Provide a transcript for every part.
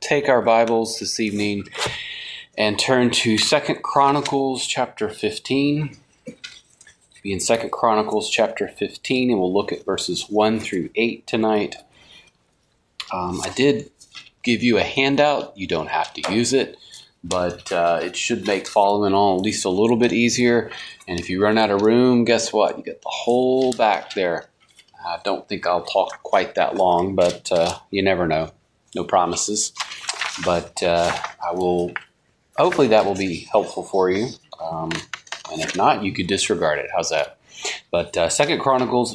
take our Bibles this evening and turn to 2 Chronicles chapter 15. Be in 2 Chronicles chapter 15, and we'll look at verses 1 through 8 tonight. I did give you a handout. You don't have to use it, but it should make following on at least a little bit easier. And if you run out of room, guess what? You get the whole back there. I don't think I'll talk quite that long, but you never know. No promises. But I will. Hopefully that will be helpful for you. And if not, you could disregard it. How's that? But 2 Chronicles,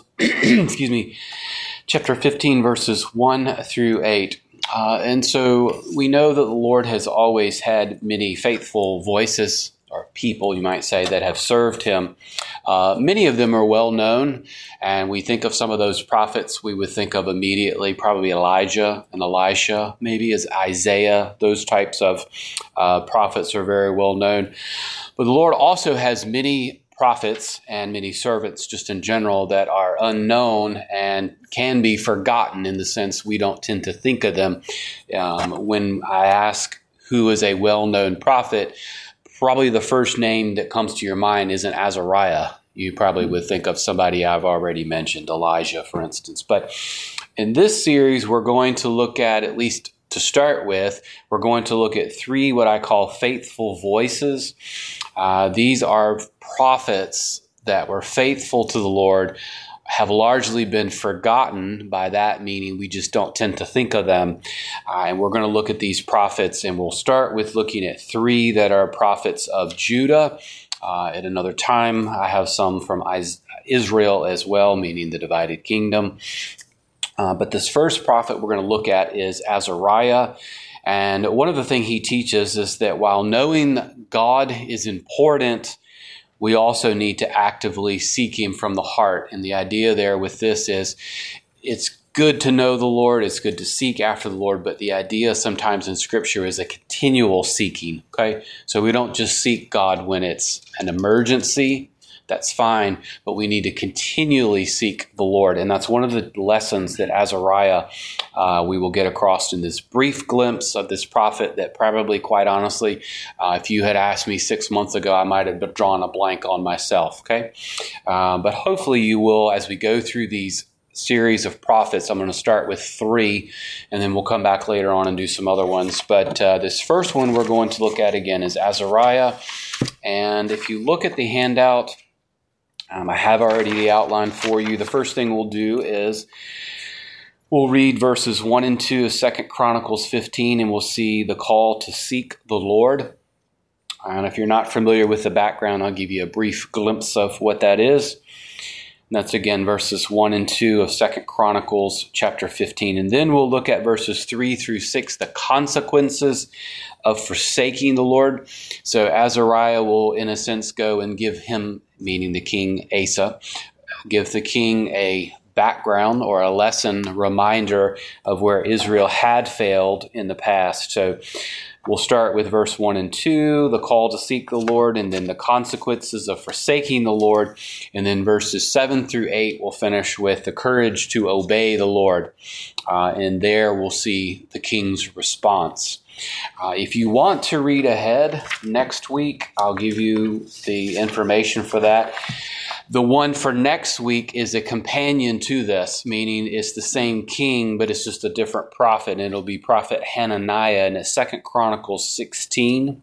chapter 15, verses 1 through 8. And so we know that the Lord has always had many faithful voices, or people, you might say, that have served him. Many of them are well known, and we think of some of those prophets we would think of immediately, probably Elijah and Elisha, maybe as Isaiah. Those types of prophets are very well known. But the Lord also has many prophets and many servants just in general that are unknown and can be forgotten in the sense we don't tend to think of them. When I ask who is a well-known prophet, probably the first name that comes to your mind isn't Azariah. You probably would think of somebody I've already mentioned, Elijah, for instance. But in this series, we're going to look at least to start with, we're going to look at three what I call faithful voices. These are prophets that were faithful to the Lord, have largely been forgotten. By that meaning we just don't tend to think of them. And we're going to look at these prophets, and we'll start with looking at three that are prophets of Judah. At another time, I have some from Israel as well, meaning the divided kingdom. But this first prophet we're going to look at is Azariah. And one of the things he teaches is that while knowing God is important, we also need to actively seek him from the heart. And the idea there with this is it's good to know the Lord, it's good to seek after the Lord, but the idea sometimes in Scripture is a continual seeking, okay? So we don't just seek God when it's an emergency. That's fine, but we need to continually seek the Lord. And that's one of the lessons that Azariah we will get across in this brief glimpse of this prophet that probably, quite honestly, if you had asked me 6 months ago, I might have drawn a blank on myself, okay? But hopefully you will, as we go through these series of prophets. I'm going to start with three, and then we'll come back later on and do some other ones. But this first one we're going to look at again is Azariah. And if you look at the handout, I have already the outline for you. The first thing we'll do is we'll read verses 1 and 2 of 2 Chronicles 15, and we'll see the call to seek the Lord. And if you're not familiar with the background, I'll give you a brief glimpse of what that is. And that's again verses 1 and 2 of 2 Chronicles chapter 15. And then we'll look at verses 3 through 6, the consequences of forsaking the Lord. So Azariah will, in a sense, go and give him, meaning the king Asa, give the king a background or a lesson reminder of where Israel had failed in the past. So we'll start with verse 1 and 2, the call to seek the Lord, and then the consequences of forsaking the Lord. And then verses 7 through 8, we'll finish with the courage to obey the Lord. And there we'll see the king's response. If you want to read ahead next week, I'll give you the information for that. The one for next week is a companion to this, meaning it's the same king, but it's just a different prophet, and it'll be prophet Hananiah, and it's 2 Chronicles 16.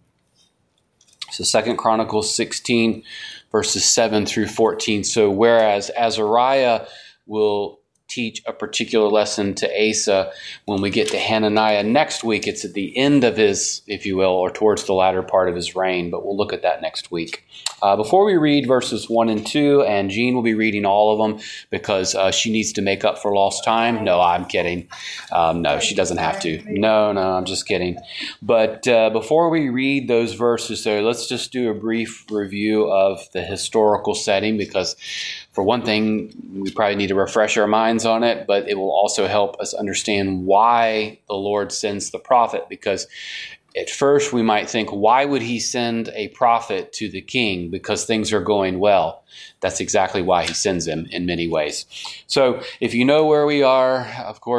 So 2 Chronicles 16, verses 7 through 14. So whereas Azariah will teach a particular lesson to Asa, when we get to Hananiah next week, it's at the end of his, if you will, or towards the latter part of his reign, but we'll look at that next week. Before we read verses 1 and 2, and Jean will be reading all of them because she needs to make up for lost time. No, I'm kidding. No, she doesn't have to. No, I'm just kidding. But before we read those verses there, let's just do a brief review of the historical setting, because for one thing, we probably need to refresh our minds on it, but it will also help us understand why the Lord sends the prophet, because at first we might think, why would he send a prophet to the king? Because things are going well. That's exactly why he sends him in many ways. So if you know where we are, of course,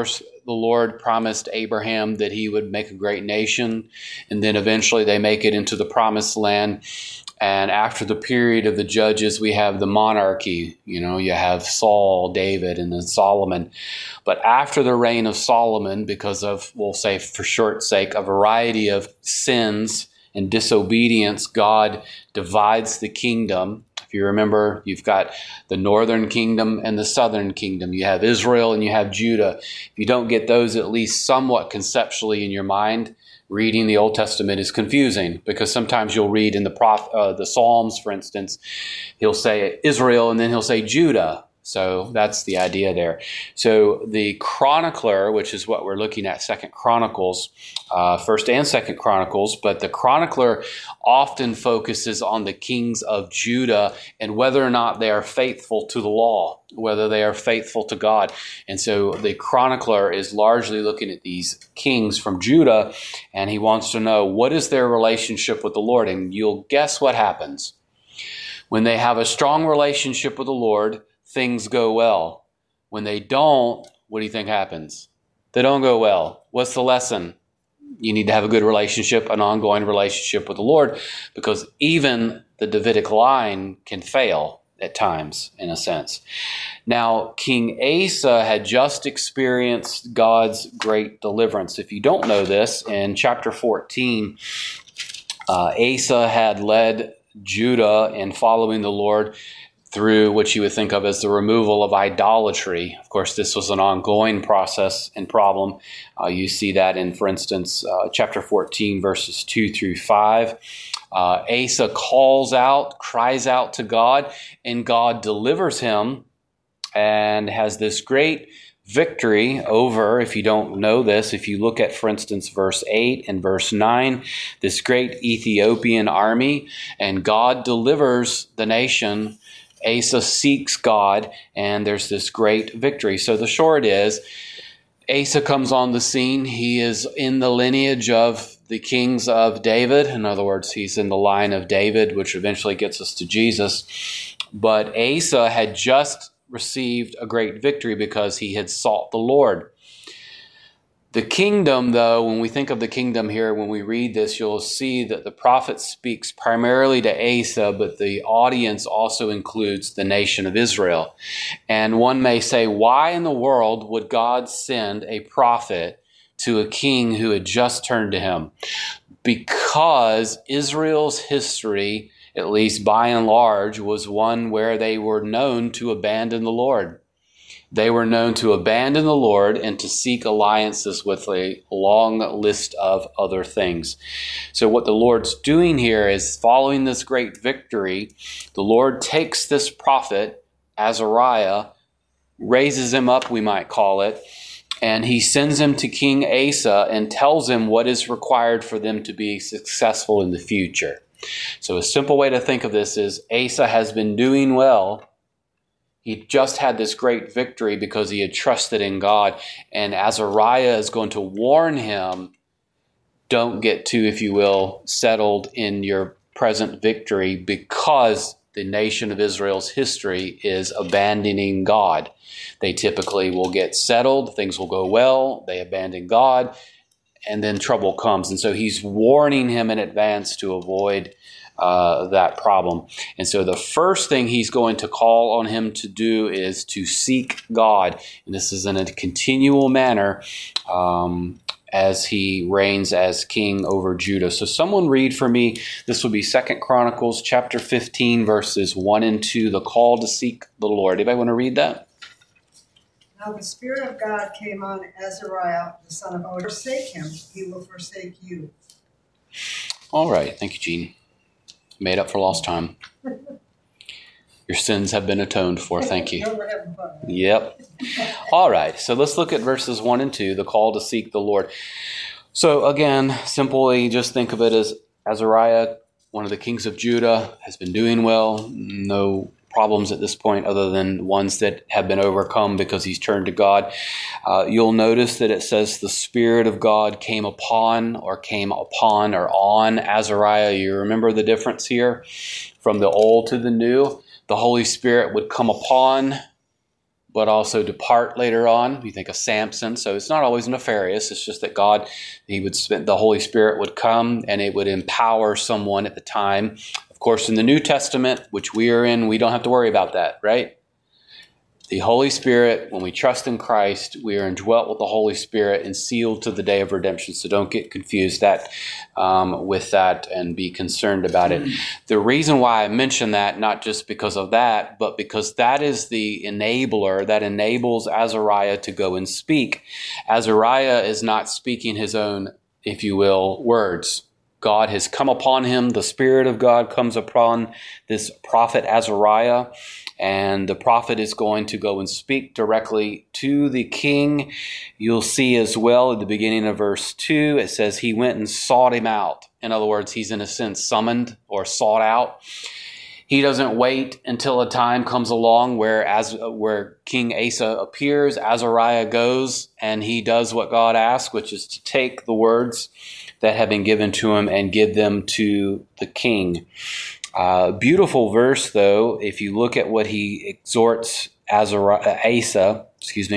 the Lord promised Abraham that he would make a great nation, and then eventually they make it into the promised land. And after the period of the judges, we have the monarchy. You have Saul, David, and then Solomon. But after the reign of Solomon, because of, we'll say for short sake, a variety of sins and disobedience, God divides the kingdom. If you remember, you've got the northern kingdom and the southern kingdom. You have Israel and you have Judah. If you don't get those at least somewhat conceptually in your mind, reading the Old Testament is confusing, because sometimes you'll read in the Psalms, for instance, he'll say Israel and then he'll say Judah. So that's the idea there. So the chronicler, which is what we're looking at, 2 Chronicles, 1st and 2nd Chronicles, but the chronicler often focuses on the kings of Judah and whether or not they are faithful to the law, whether they are faithful to God. And so the chronicler is largely looking at these kings from Judah, and he wants to know, what is their relationship with the Lord? And you'll guess what happens. When they have a strong relationship with the Lord, things go well. When they don't, what do you think happens? They don't go well. What's the lesson? You need to have a good relationship, an ongoing relationship with the Lord, because even the Davidic line can fail at times, in a sense. Now, King Asa had just experienced God's great deliverance. If you don't know this, in chapter 14, Asa had led Judah in following the Lord through what you would think of as the removal of idolatry. Of course, this was an ongoing process and problem. You see that in, for instance, chapter 14, verses 2 through 5. Asa cries out to God, and God delivers him and has this great victory over, if you don't know this, if you look at, for instance, verse 8 and verse 9, this great Ethiopian army, and God delivers the nation. Asa seeks God, and there's this great victory. So the short is, Asa comes on the scene. He is in the lineage of the kings of David. In other words, he's in the line of David, which eventually gets us to Jesus. But Asa had just received a great victory because he had sought the Lord. The kingdom, though, when we think of the kingdom here, when we read this, you'll see that the prophet speaks primarily to Asa, but the audience also includes the nation of Israel. And one may say, why in the world would God send a prophet to a king who had just turned to him? Because Israel's history, at least by and large, was one where they were known to abandon the Lord. They were known to abandon the Lord and to seek alliances with a long list of other things. So what the Lord's doing here is, following this great victory, the Lord takes this prophet, Azariah, raises him up, we might call it, and he sends him to King Asa and tells him what is required for them to be successful in the future. So a simple way to think of this is, Asa has been doing well. He just had this great victory because he had trusted in God. And Azariah is going to warn him, don't get too, if you will, settled in your present victory, because the nation of Israel's history is abandoning God. They typically will get settled, things will go well, they abandon God, and then trouble comes. And so he's warning him in advance to avoid that problem. And so the first thing he's going to call on him to do is to seek God. And this is in a continual manner as he reigns as king over Judah. So someone read for me, this will be 2 Chronicles chapter 15, verses 1 and 2, the call to seek the Lord. Anybody want to read that? Now the Spirit of God came on Azariah, the son of Oded. Forsake him, he will forsake you. All right. Thank you, Gene. Made up for lost time. Your sins have been atoned for. Thank you. Yep. All right. So let's look at verses 1 and 2, the call to seek the Lord. So again, simply just think of it as Azariah, one of the kings of Judah, has been doing well. No problems at this point other than ones that have been overcome because he's turned to God. You'll notice that it says the Spirit of God came upon or on Azariah. You remember the difference here from the old to the new? The Holy Spirit would come upon but also depart later on. You think of Samson. So it's not always nefarious. It's just that God, the Holy Spirit would come and it would empower someone at the time. Of course, in the New Testament, which we are in, we don't have to worry about that, right? The Holy Spirit, when we trust in Christ, we are indwelt with the Holy Spirit and sealed to the day of redemption. So don't get confused with that and be concerned about it. The reason why I mention that, not just because of that, but because that is the enabler that enables Azariah to go and speak. Azariah is not speaking his own, if you will, words. God has come upon him. The Spirit of God comes upon this prophet Azariah. And the prophet is going to go and speak directly to the king. You'll see as well at the beginning of verse 2, it says he went and sought him out. In other words, he's in a sense summoned or sought out. He doesn't wait until a time comes along where King Asa appears. Azariah goes and he does what God asked, which is to take the words that have been given to him and give them to the king. Beautiful verse, though, if you look at what he exhorts Asa,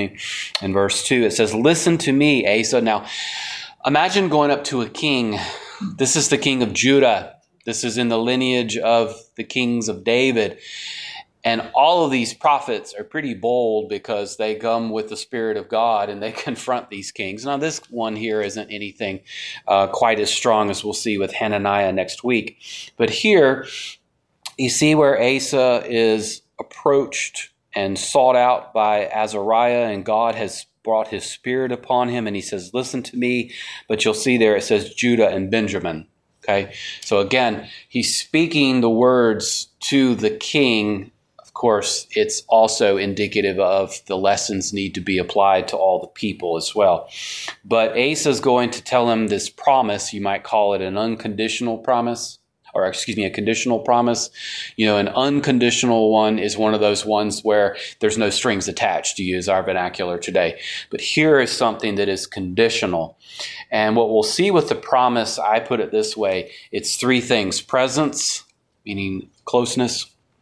in verse 2, it says, "Listen to me, Asa." Now, imagine going up to a king. This is the king of Judah. This is in the lineage of the kings of David. And all of these prophets are pretty bold because they come with the Spirit of God and they confront these kings. Now, this one here isn't anything quite as strong as we'll see with Hananiah next week. But here, you see where Asa is approached and sought out by Azariah, and God has brought his Spirit upon him, and he says, "Listen to me." But you'll see there it says Judah and Benjamin. Okay, so again, he's speaking the words to the king. Of course, it's also indicative of the lessons need to be applied to all the people as well. But Asa is going to tell him this promise. You might call it an unconditional promise, a conditional promise. An unconditional one is one of those ones where there's no strings attached, to use our vernacular today. But here is something that is conditional. And what we'll see with the promise, I put it this way, it's three things: presence, meaning closeness;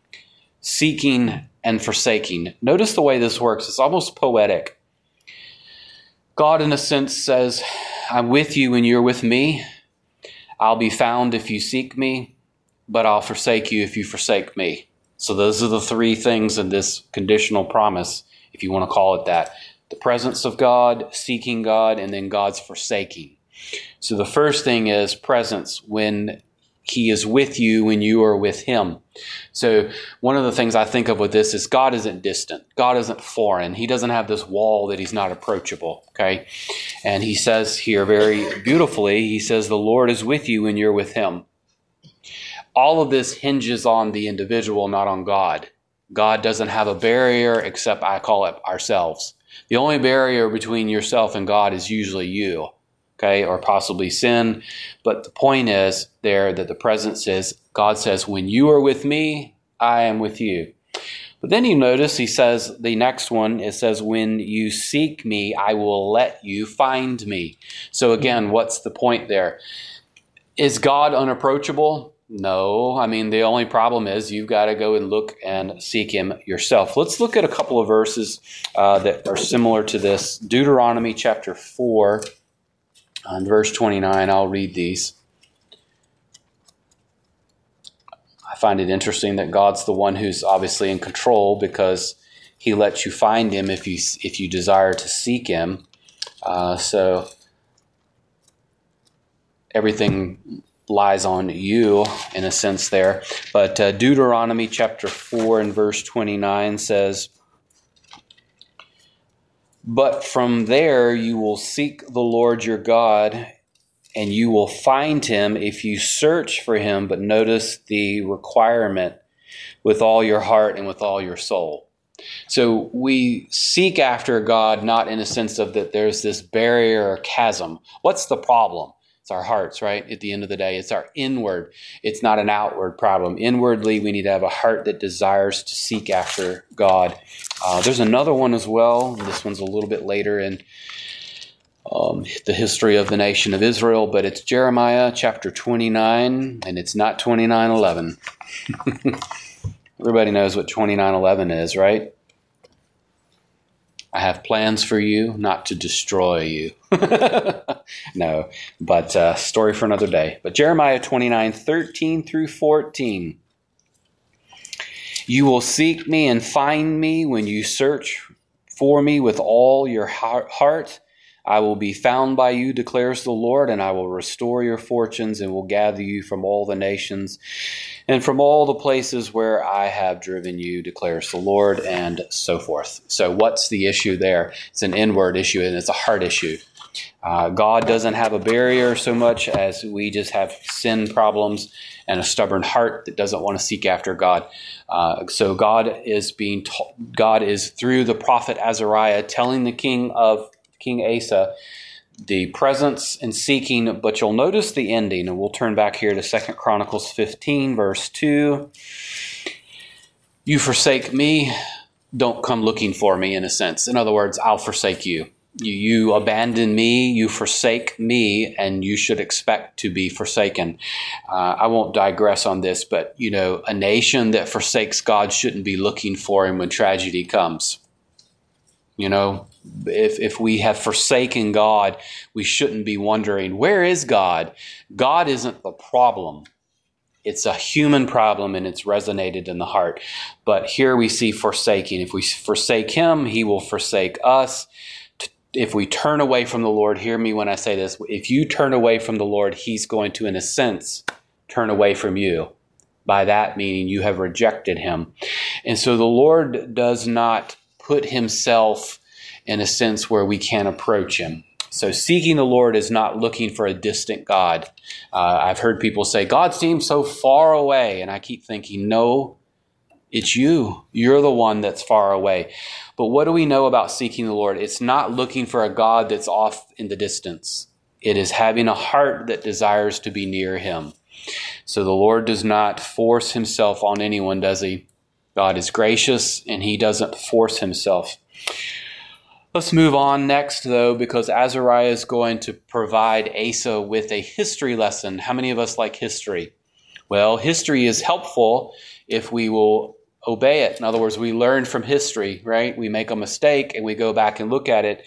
seeking; and forsaking. Notice the way this works. It's almost poetic. God, in a sense, says, "I'm with you when you're with me. I'll be found if you seek me, but I'll forsake you if you forsake me." So those are the three things in this conditional promise, if you want to call it that. The presence of God, seeking God, and then God's forsaking. So the first thing is presence, when he is with you when you are with him. So one of the things I think of with this is God isn't distant. God isn't foreign. He doesn't have this wall that he's not approachable. Okay. And he says here very beautifully, he says, the Lord is with you when you're with him. All of this hinges on the individual, not on God. God doesn't have a barrier except I call it ourselves. The only barrier between yourself and God is usually you. Okay, or possibly sin. But the point is there that the presence is, God says, when you are with me, I am with you. But then you notice he says, the next one, it says, when you seek me, I will let you find me. So again, what's the point there? Is God unapproachable? No. I mean, the only problem is you've got to go and look and seek him yourself. Let's look at a couple of verses that are similar to this. Deuteronomy chapter 4. On verse 29, I'll read these. I find it interesting that God's the one who's obviously in control because he lets you find him if you desire to seek him. So everything lies on you in a sense there. But Deuteronomy chapter 4 and verse 29 says, "But from there you will seek the Lord your God, and you will find him if you search for him." But notice the requirement: with all your heart and with all your soul. So we seek after God not in a sense of that there's this barrier or chasm. What's the problem? It's our hearts, right? At the end of the day, it's our inward. It's not an outward problem. Inwardly, we need to have a heart that desires to seek after God. There's another one as well. This one's a little bit later in the history of the nation of Israel, but it's Jeremiah chapter 29, and it's not 29:11. Everybody knows what 29:11 is, right? I have plans for you, not to destroy you. No, but story for another day. But Jeremiah 29:13 through 14. You will seek me and find me when you search for me with all your heart. I will be found by you, declares the Lord, and I will restore your fortunes and will gather you from all the nations and from all the places where I have driven you, declares the Lord, and so forth. So what's the issue there? It's an inward issue, and it's a heart issue. God doesn't have a barrier so much as we just have sin problems and a stubborn heart that doesn't want to seek after God. So God is through the prophet Azariah telling the King Asa the presence and seeking, but you'll notice the ending, and we'll turn back here to 2 Chronicles 15, verse 2. You forsake me, don't come looking for me, in a sense. In other words, I'll forsake you. You abandon me, you forsake me, and you should expect to be forsaken. I won't digress on this, but a nation that forsakes God shouldn't be looking for him when tragedy comes. If we have forsaken God, we shouldn't be wondering, where is God? God isn't the problem. It's a human problem, and it's resonated in the heart. But here we see forsaking. If we forsake him, he will forsake us. If we turn away from the Lord, hear me when I say this, if you turn away from the Lord, he's going to, in a sense, turn away from you. By that meaning you have rejected him. And so the Lord does not put himself in a sense where we can't approach him. So seeking the Lord is not looking for a distant God. I've heard people say, God seems so far away. And I keep thinking, no, it's you. You're the one that's far away. But what do we know about seeking the Lord? It's not looking for a God that's off in the distance. It is having a heart that desires to be near him. So the Lord does not force himself on anyone, does he? God is gracious, and he doesn't force himself. Let's move on next, though, because Azariah is going to provide Asa with a history lesson. How many of us like history? Well, history is helpful if we will obey it. In other words, we learn from history, right? We make a mistake and we go back and look at it.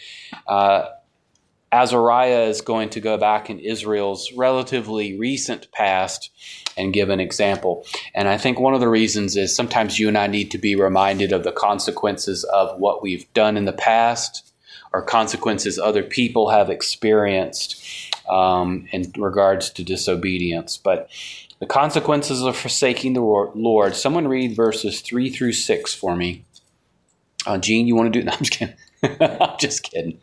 Azariah is going to go back in Israel's relatively recent past and give an example. And I think one of the reasons is sometimes you and I need to be reminded of the consequences of what we've done in the past or consequences other people have experienced in regards to disobedience. But the consequences of forsaking the Lord. Someone read verses 3 through 6 for me. Gene, you want to do it? No, I'm just kidding. I'm just kidding.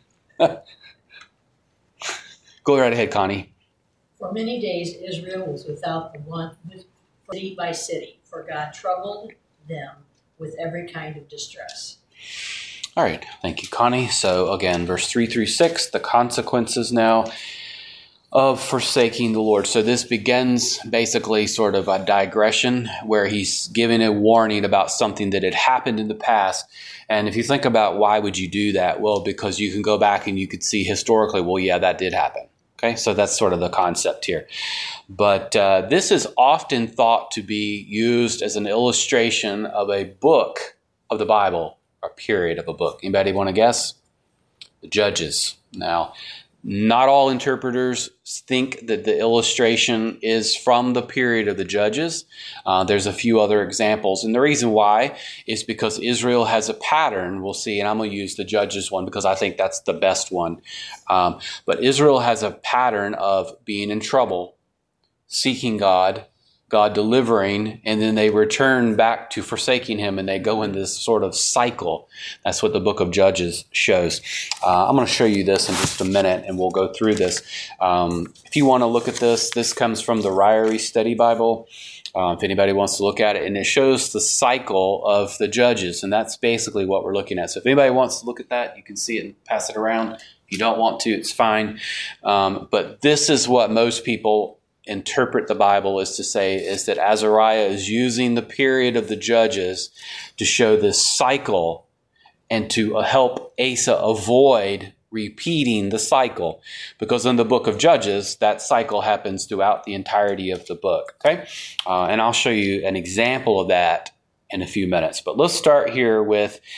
Go right ahead, Connie. For many days Israel was without the one, city by city, for God troubled them with every kind of distress. All right, thank you, Connie. So again, verse 3 through 6, the consequences now of forsaking the Lord. So this begins basically sort of a digression where he's giving a warning about something that had happened in the past. And if you think about why would you do that? Well, because you can go back and you could see historically, well, yeah, that did happen. Okay, so that's sort of the concept here. But this is often thought to be used as an illustration of a book of the Bible, or period of a book. Anybody want to guess? The Judges. Now, not all interpreters think that the illustration is from the period of the Judges. There's a few other examples. And the reason why is because Israel has a pattern, we'll see, and I'm going to use the Judges one because I think that's the best one. But Israel has a pattern of being in trouble, seeking God delivering, and then they return back to forsaking him, and they go in this sort of cycle. That's what the book of Judges shows. I'm going to show you this in just a minute, and we'll go through this. If you want to look at this comes from the Ryrie Study Bible, if anybody wants to look at it, and it shows the cycle of the Judges, and that's basically what we're looking at. So if anybody wants to look at that, you can see it and pass it around. If you don't want to, it's fine. But this is what most people interpret the Bible is that Azariah is using the period of the Judges to show this cycle and to help Asa avoid repeating the cycle. Because in the book of Judges, that cycle happens throughout the entirety of the book. Okay, and I'll show you an example of that in a few minutes. But let's start here with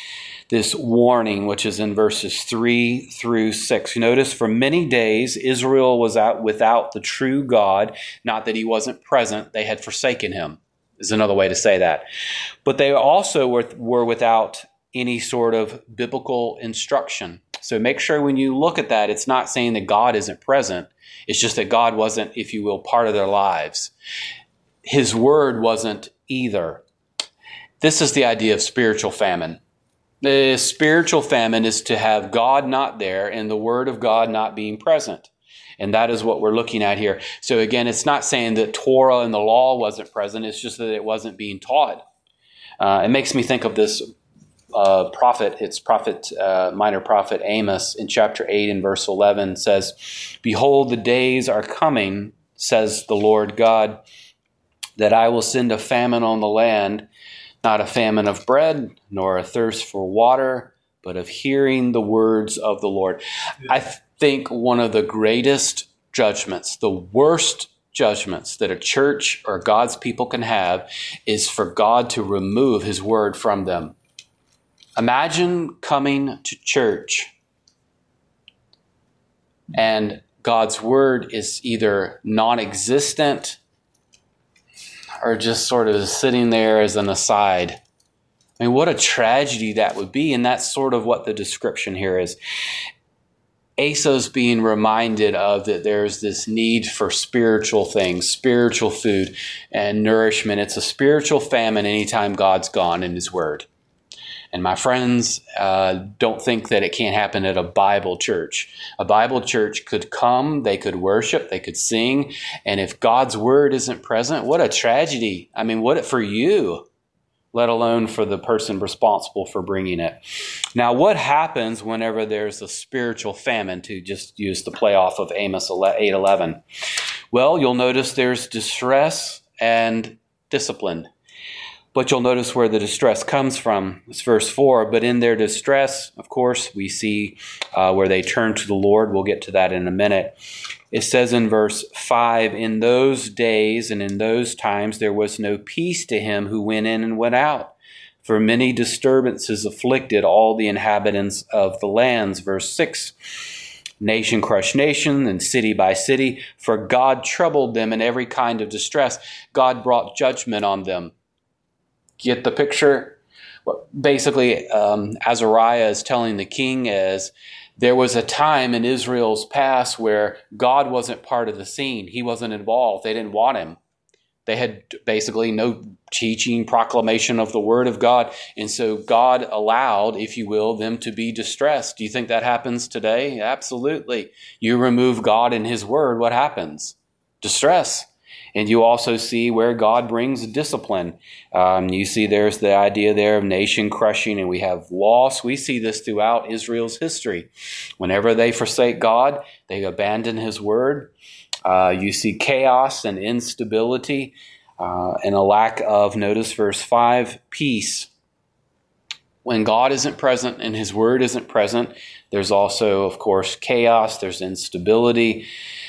this warning, which is in verses 3 through 6. You notice, for many days Israel was out without the true God. Not that he wasn't present, they had forsaken him, is another way to say that. But they also were without any sort of biblical instruction. So make sure when you look at that, it's not saying that God isn't present. It's just that God wasn't, if you will, part of their lives. His word wasn't either. This is the idea of spiritual famine. The spiritual famine is to have God not there and the word of God not being present. And that is what we're looking at here. So again, it's not saying that Torah and the law wasn't present. It's just that it wasn't being taught. It makes me think of this prophet. It's minor prophet Amos in chapter 8 and verse 11 says, "Behold, the days are coming, says the Lord God, that I will send a famine on the land, not a famine of bread, nor a thirst for water, but of hearing the words of the Lord." I think one of the greatest judgments, the worst judgments that a church or God's people can have is for God to remove his word from them. Imagine coming to church and God's word is either non-existent or just sort of sitting there as an aside. I mean, what a tragedy that would be, and that's sort of what the description here is. Asa's being reminded of that there's this need for spiritual things, spiritual food and nourishment. It's a spiritual famine anytime God's gone in his word. And my friends, don't think that it can't happen at a Bible church. A Bible church could come, they could worship, they could sing, and if God's word isn't present, what a tragedy. I mean, what for you, let alone for the person responsible for bringing it. Now, what happens whenever there's a spiritual famine, to just use the play off of Amos 8:11? Well, you'll notice there's distress and discipline. But you'll notice where the distress comes from. It's verse 4. But in their distress, of course, we see where they turn to the Lord. We'll get to that in a minute. It says in verse 5, "In those days and in those times there was no peace to him who went in and went out. For many disturbances afflicted all the inhabitants of the lands." Verse 6. "Nation crushed nation, and city by city. For God troubled them in every kind of distress." God brought judgment on them. Get the picture? Basically, Azariah is telling the king is there was a time in Israel's past where God wasn't part of the scene. He wasn't involved. They didn't want him. They had basically no teaching, proclamation of the word of God. And so God allowed, if you will, them to be distressed. Do you think that happens today? Absolutely. You remove God and his word, what happens? Distress. And you also see where God brings discipline. You see there's the idea there of nation crushing, and we have loss. We see this throughout Israel's history. Whenever they forsake God, they abandon his word. You see chaos and instability and a lack of, notice verse 5, peace. When God isn't present and his word isn't present, there's also, of course, chaos, there's instability.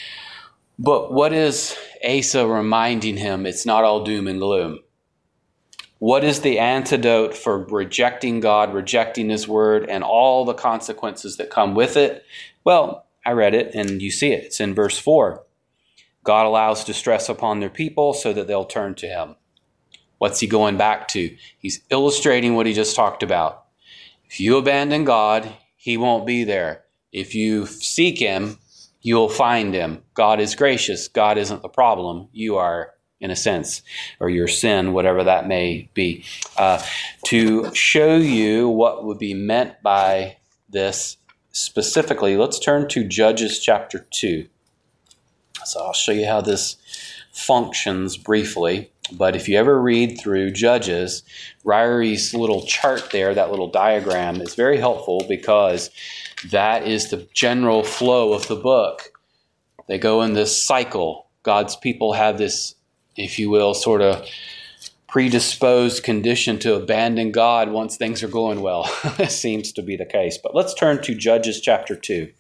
But what is Asa reminding him? It's not all doom and gloom. What is the antidote for rejecting God, rejecting his word, and all the consequences that come with it? Well, I read it, and you see it. It's in verse 4. God allows distress upon their people so that they'll turn to him. What's he going back to? He's illustrating what he just talked about. If you abandon God, he won't be there. If you seek him, you'll find him. God is gracious. God isn't the problem. You are, in a sense, or your sin, whatever that may be. To show you what would be meant by this specifically, let's turn to Judges chapter 2. So I'll show you how this functions briefly. But if you ever read through Judges, Ryrie's little chart there, that little diagram, is very helpful because that is the general flow of the book. They go in this cycle. God's people have this, if you will, sort of predisposed condition to abandon God once things are going well. That seems to be the case. But let's turn to Judges chapter 2.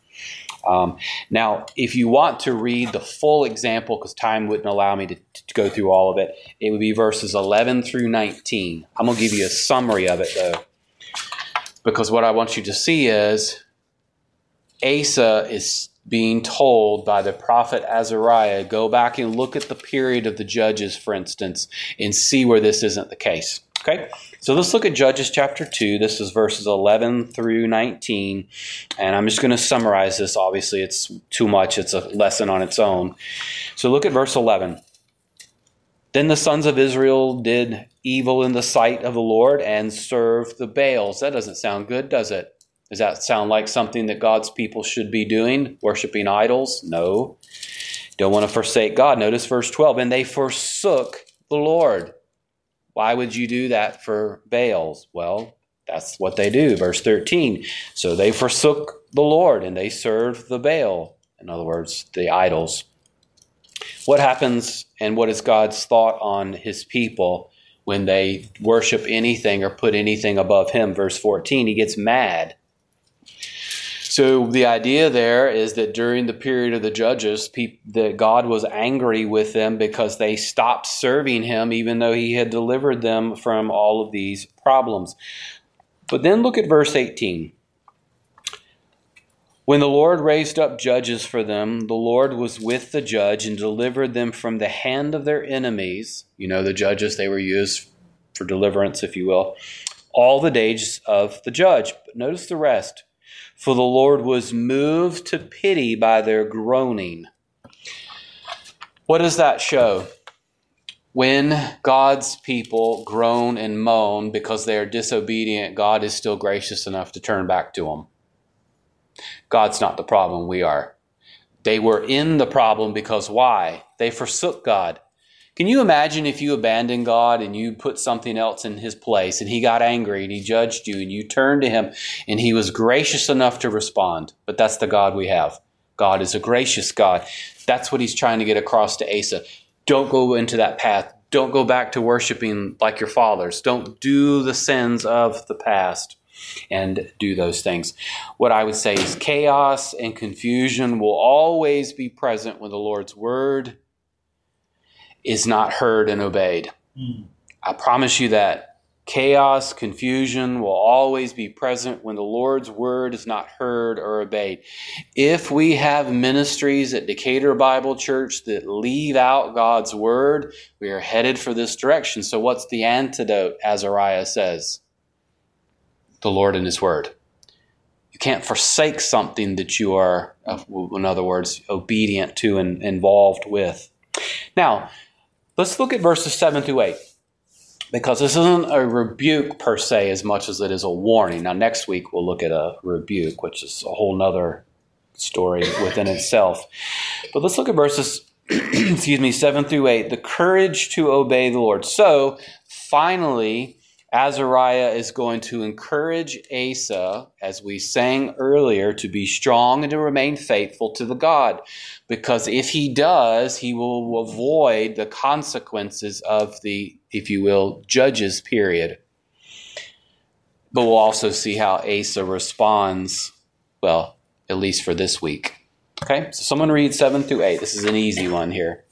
Now, if you want to read the full example, because time wouldn't allow me to go through all of it, it would be verses 11 through 19. I'm going to give you a summary of it, though. Because what I want you to see is Asa is being told by the prophet Azariah, go back and look at the period of the Judges, for instance, and see where this isn't the case. Okay, so let's look at Judges chapter 2. This is verses 11 through 19. And I'm just going to summarize this. Obviously, it's too much. It's a lesson on its own. So look at verse 11. Then the sons of Israel did evil in the sight of the Lord and served the Baals. That doesn't sound good, does it? Does that sound like something that God's people should be doing? Worshiping idols? No. Don't want to forsake God. Notice verse 12. And they forsook the Lord. Why would you do that for Baals? Well, that's what they do. Verse 13. So they forsook the Lord and they served the Baal. In other words, the idols. What happens and what is God's thought on his people when they worship anything or put anything above him? Verse 14, he gets mad. So the idea there is that during the period of the Judges, that God was angry with them because they stopped serving him even though he had delivered them from all of these problems. But then look at verse 18. When the Lord raised up judges for them, the Lord was with the judge and delivered them from the hand of their enemies. You know, the judges, they were used for deliverance, if you will, all the days of the judge. But notice the rest. For the Lord was moved to pity by their groaning. What does that show? When God's people groan and moan because they are disobedient, God is still gracious enough to turn back to them. God's not the problem, we are. They were in the problem because why? They forsook God. Can you imagine if you abandoned God and you put something else in his place and he got angry and he judged you and you turned to him and he was gracious enough to respond? But that's the God we have. God is a gracious God. That's what he's trying to get across to Asa. Don't go into that path. Don't go back to worshiping like your fathers. Don't do the sins of the past and do those things. What I would say is chaos and confusion will always be present when the Lord's word is not heard and obeyed. I promise you that. Chaos, confusion will always be present when the Lord's word is not heard or obeyed. If we have ministries at Decatur Bible Church that leave out God's word, we are headed for this direction. So what's the antidote, Azariah says? The Lord and his word. You can't forsake something that you are, in other words, obedient to and involved with. Now, let's look at verses 7 through 8, because this isn't a rebuke per se as much as it is a warning. Now, next week we'll look at a rebuke, which is a whole nother story within itself. But let's look at verses 7 through 8, the courage to obey the Lord. So, finally, Azariah is going to encourage Asa, as we sang earlier, to be strong and to remain faithful to the God. Because if he does, he will avoid the consequences of the, if you will, Judges period. But we'll also see how Asa responds, well, at least for this week. Okay, so someone read 7 through 8. This is an easy one here.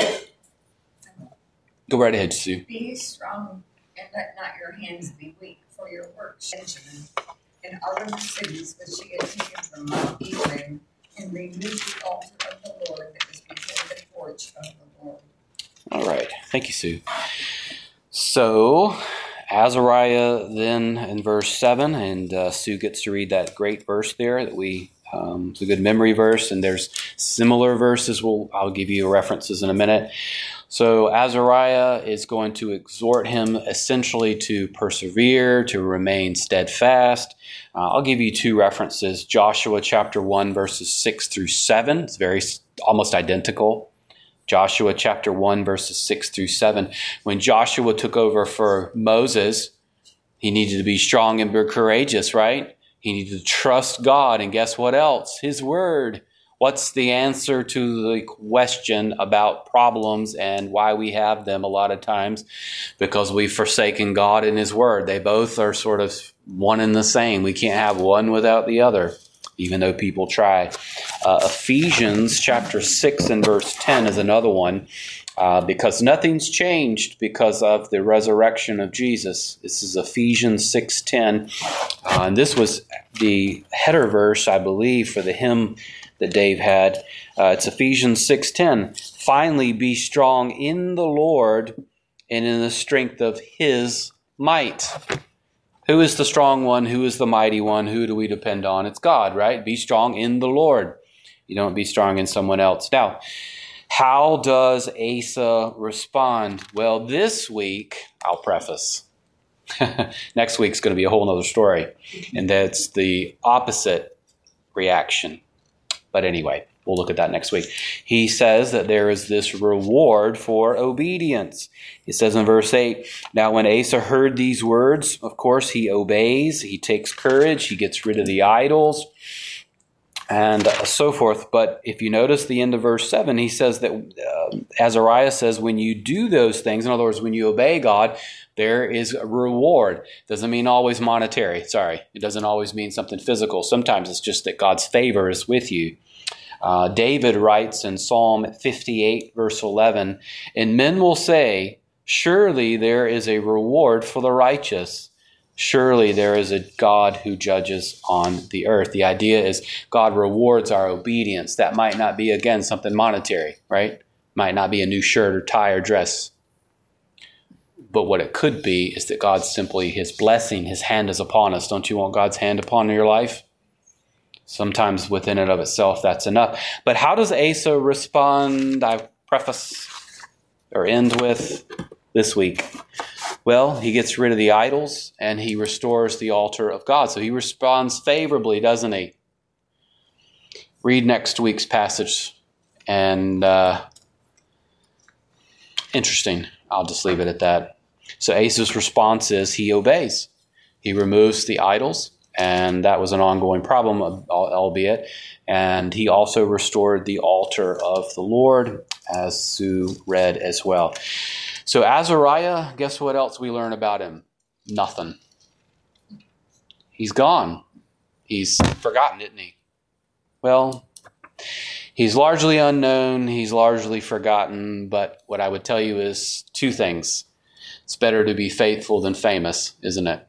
Go right ahead, Sue. Be strong and let not your hands be weak, for your work, Benjamin, and all of the cities which he had taken from Mount Ephraim, and remove the altar of the Lord that was before the porch of the Lord. All right. Thank you, Sue. So, Azariah then in verse 7, and Sue gets to read that great verse there that it's a good memory verse, and there's similar verses. I'll give you references in a minute. So Azariah is going to exhort him essentially to persevere, to remain steadfast. I'll give you two references. Joshua chapter 1, verses 6 through 7. It's very almost identical. Joshua chapter 1, verses 6 through 7. When Joshua took over for Moses, he needed to be strong and be courageous, right? He needed to trust God. And guess what else? His word. What's the answer to the question about problems and why we have them a lot of times? Because we've forsaken God and his word. They both are sort of one and the same. We can't have one without the other. even though people try. Ephesians chapter 6 and verse 10 is another one, because nothing's changed because of the resurrection of Jesus. This is Ephesians 6:10, and this was the header verse, I believe, for the hymn that Dave had. It's Ephesians 6:10. Finally, be strong in the Lord and in the strength of His might. Who is the strong one? Who is the mighty one? Who do we depend on? It's God, right? Be strong in the Lord. You don't be strong in someone else. Now, how does Asa respond? Well, this week, I'll preface. Next week's going to be a whole other story. And that's the opposite reaction. But anyway, we'll look at that next week. He says that there is this reward for obedience. It says in verse 8, now when Asa heard these words, of course, he obeys, he takes courage, he gets rid of the idols, and so forth. But if you notice the end of verse 7, he says that Azariah says when you do those things, in other words, when you obey God, there is a reward. Doesn't mean always monetary. Sorry, it doesn't always mean something physical. Sometimes it's just that God's favor is with you. David writes in Psalm 58, verse 11, and men will say, surely there is a reward for the righteous. Surely there is a God who judges on the earth. The idea is God rewards our obedience. That might not be, again, something monetary, right? Might not be a new shirt or tie or dress. But what it could be is that God's simply, His blessing, His hand is upon us. Don't you want God's hand upon your life? Sometimes within and of itself, that's enough. But how does Asa respond? I preface or end with this week. Well, he gets rid of the idols and he restores the altar of God. So he responds favorably, doesn't he? Read next week's passage. And interesting. I'll just leave it at that. So Asa's response is he obeys. He removes the idols. And that was an ongoing problem, albeit. And he also restored the altar of the Lord, as Sue read as well. So Azariah, guess what else we learn about him? Nothing. He's gone. He's forgotten, isn't he? Well, he's largely unknown. He's largely forgotten. But what I would tell you is two things. It's better to be faithful than famous, isn't it?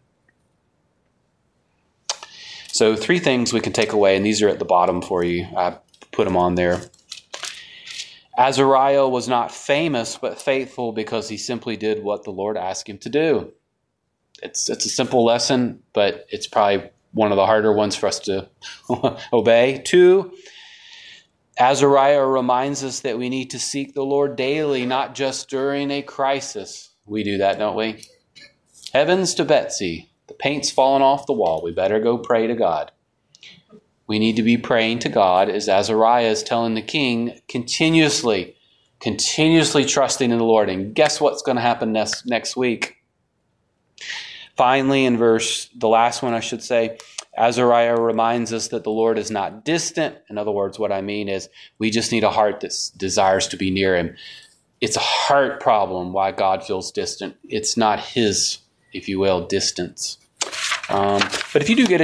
So 3 things we can take away, and these are at the bottom for you. I put them on there. Azariah was not famous, but faithful because he simply did what the Lord asked him to do. It's a simple lesson, but it's probably one of the harder ones for us to obey. 2, Azariah reminds us that we need to seek the Lord daily, not just during a crisis. We do that, don't we? Heavens to Betsy. The paint's fallen off the wall. We better go pray to God. We need to be praying to God, as Azariah is telling the king, continuously trusting in the Lord. And guess what's going to happen next week? Finally, the last one I should say, Azariah reminds us that the Lord is not distant. In other words, what I mean is we just need a heart that desires to be near Him. It's a heart problem why God feels distant. It's not His, if you will, distance. But if you do get a